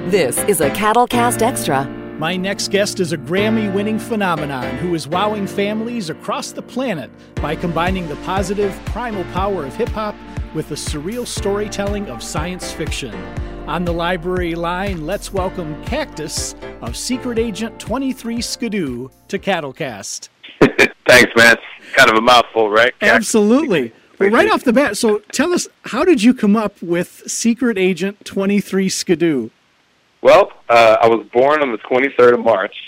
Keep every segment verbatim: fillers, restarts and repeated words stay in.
This is a CattleCast Extra. My next guest is a Grammy-winning phenomenon who is wowing families across the planet by combining the positive, primal power of hip-hop with the surreal storytelling of science fiction. On the library line, let's welcome Cactus of Secret Agent twenty-three Skidoo to CattleCast. Thanks, man. Kind of a mouthful, right? Absolutely. Well, right off the bat, so tell us, how did you come up with Secret Agent twenty-three Skidoo? Well, uh, I was born on the twenty-third of March.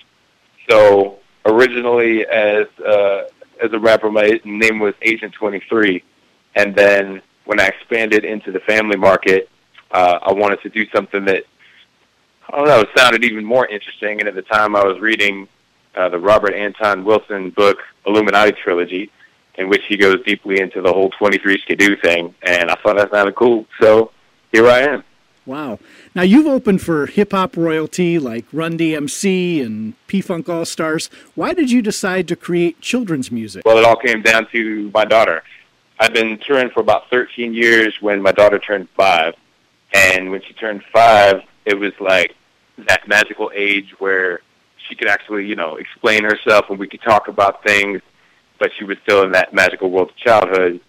So originally as uh, as a rapper, my name was Agent twenty-three. And then when I expanded into the family market, uh, I wanted to do something that, I don't know, sounded even more interesting. And at the time I was reading uh, the Robert Anton Wilson book, Illuminati Trilogy, in which he goes deeply into the whole twenty-three Skidoo thing. And I thought that sounded cool. So here I am. Wow. Now, you've opened for hip-hop royalty like Run D M C and P-Funk All-Stars. Why did you decide to create children's music? Well, it all came down to my daughter. I've been touring for about thirteen years when my daughter turned five. And when she turned five, it was like that magical age where she could actually, you know, explain herself and we could talk about things, but she was still in that magical world of childhood.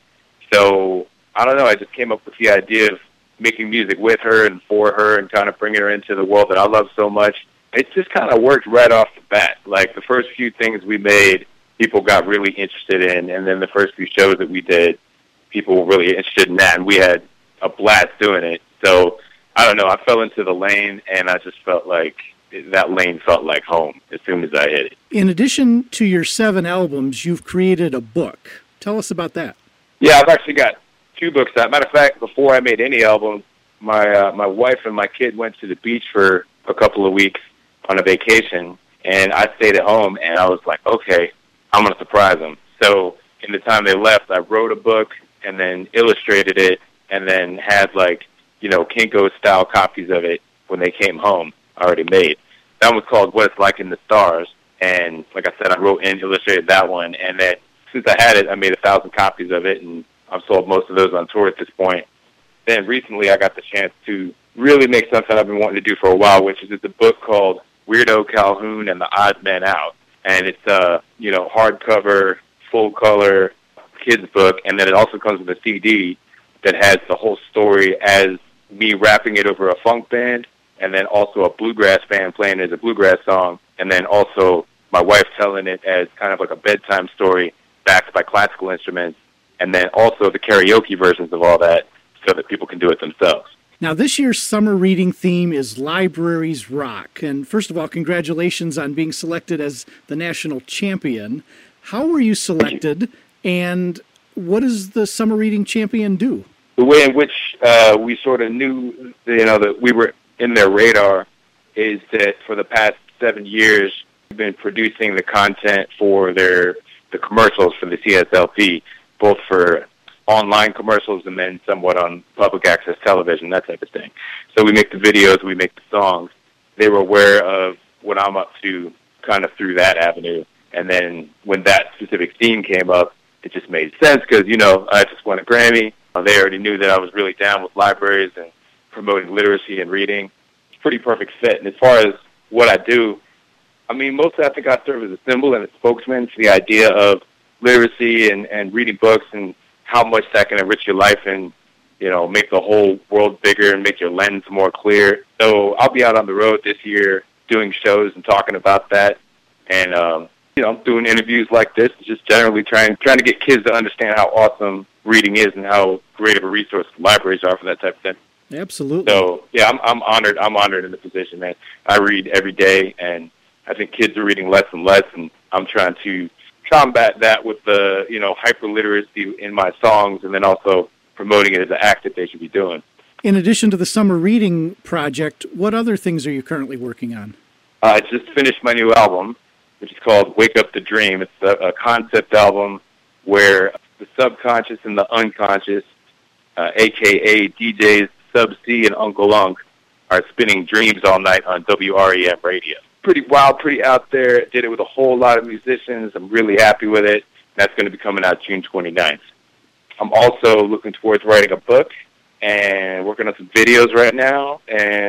So, I don't know, I just came up with the idea of making music with her and for her and kind of bringing her into the world that I love so much. It just kind of worked right off the bat. Like, the first few things we made, people got really interested in, and then the first few shows that we did, people were really interested in that, and we had a blast doing it. So, I don't know, I fell into the lane, and I just felt like that lane felt like home as soon as I hit it. In addition to your seven albums, you've created a book. Tell us about that. Yeah, I've actually got two books out. Matter of fact, before I made any album, my uh, my wife and my kid went to the beach for a couple of weeks on a vacation, and I stayed at home, and I was like, okay, I'm going to surprise them. So in the time they left, I wrote a book and then illustrated it and then had, like, you know, Kinko-style copies of it when they came home, already made. That was called What It's Like in the Stars, and like I said, I wrote and illustrated that one, and then since I had it, I made a thousand copies of it, and I've sold most of those on tour at this point. Then recently I got the chance to really make something I've been wanting to do for a while, which is a book called Weirdo Calhoun and the Odd Men Out. And it's a, you know, hardcover, full-color kids book, and then it also comes with a C D that has the whole story as me rapping it over a funk band, and then also a bluegrass band playing it as a bluegrass song, and then also my wife telling it as kind of like a bedtime story backed by classical instruments, and then also the karaoke versions of all that so that people can do it themselves. Now, this year's summer reading theme is Libraries Rock. And first of all, congratulations on being selected as the national champion. How were you selected, and what does the summer reading champion do? The way in which uh, we sort of knew, you know, that we were in their radar is that for the past seven years, we've been producing the content for their the commercials for the C S L P, both for online commercials and then somewhat on public access television, that type of thing. So we make the videos, we make the songs. They were aware of what I'm up to kind of through that avenue. And then when that specific theme came up, it just made sense because, you know, I just won a Grammy. Uh, they already knew that I was really down with libraries and promoting literacy and reading. It's a pretty perfect fit. And as far as what I do, I mean, mostly I think I serve as a symbol and a spokesman for the idea of literacy and, and reading books and how much that can enrich your life and, you know, make the whole world bigger and make your lens more clear. So I'll be out on the road this year doing shows and talking about that. And, um, you know, doing interviews like this, just generally trying trying to get kids to understand how awesome reading is and how great of a resource libraries are for that type of thing. Absolutely. So, yeah, I'm, I'm honored. I'm honored in the position, man. I read every day, and I think kids are reading less and less, and I'm trying to combat that with the, you know, hyper-literacy in my songs and then also promoting it as an act that they should be doing. In addition to the summer reading project, what other things are you currently working on? Uh, I just finished my new album, which is called Wake Up the Dream. It's a, a concept album where the subconscious and the unconscious, uh, a k a. D Js Sub-C and Uncle Unk, are spinning dreams all night on W R E M radio. Pretty wild, pretty out there. Did it with a whole lot of musicians. I'm really happy with it. That's going to be coming out June twenty-ninth. I'm also looking towards writing a book and working on some videos right now. And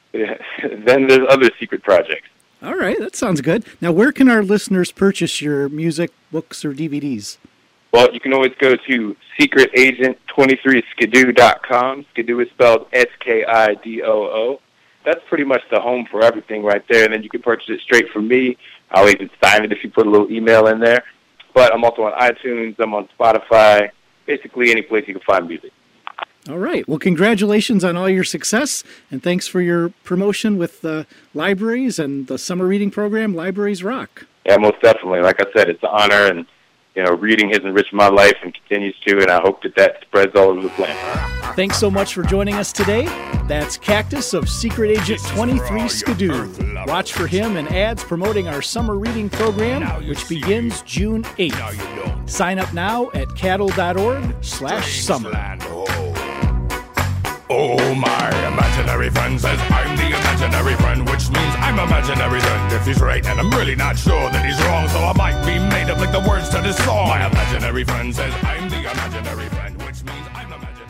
then there's other secret projects. All right, that sounds good. Now, where can our listeners purchase your music, books, or D V Ds? Well, you can always go to secret agent twenty-three skidoo dot com. Skidoo is spelled S K I D O O. That's pretty much the home for everything right there. And then you can purchase it straight from me. I'll even sign it if you put a little email in there. But I'm also on iTunes. I'm on Spotify. Basically, any place you can find music. All right. Well, congratulations on all your success, and thanks for your promotion with the libraries and the summer reading program, Libraries Rock. Yeah, most definitely. Like I said, it's an honor, and you know, reading has enriched my life and continues to, and I hope that that spreads all over the planet. Thanks so much for joining us today. That's Cactus of Secret Agent twenty-three Skidoo. Watch for him and ads promoting our summer reading program, which begins June eighth. Sign up now at cattle.org slash summer. Oh, my imaginary friend says I'm the imaginary friend, which means I'm imaginary then. If he's right, and I'm really not sure that he's wrong, so I might be made up like the words to this song. My imaginary friend says I'm the imaginary friend, which means I'm imaginary.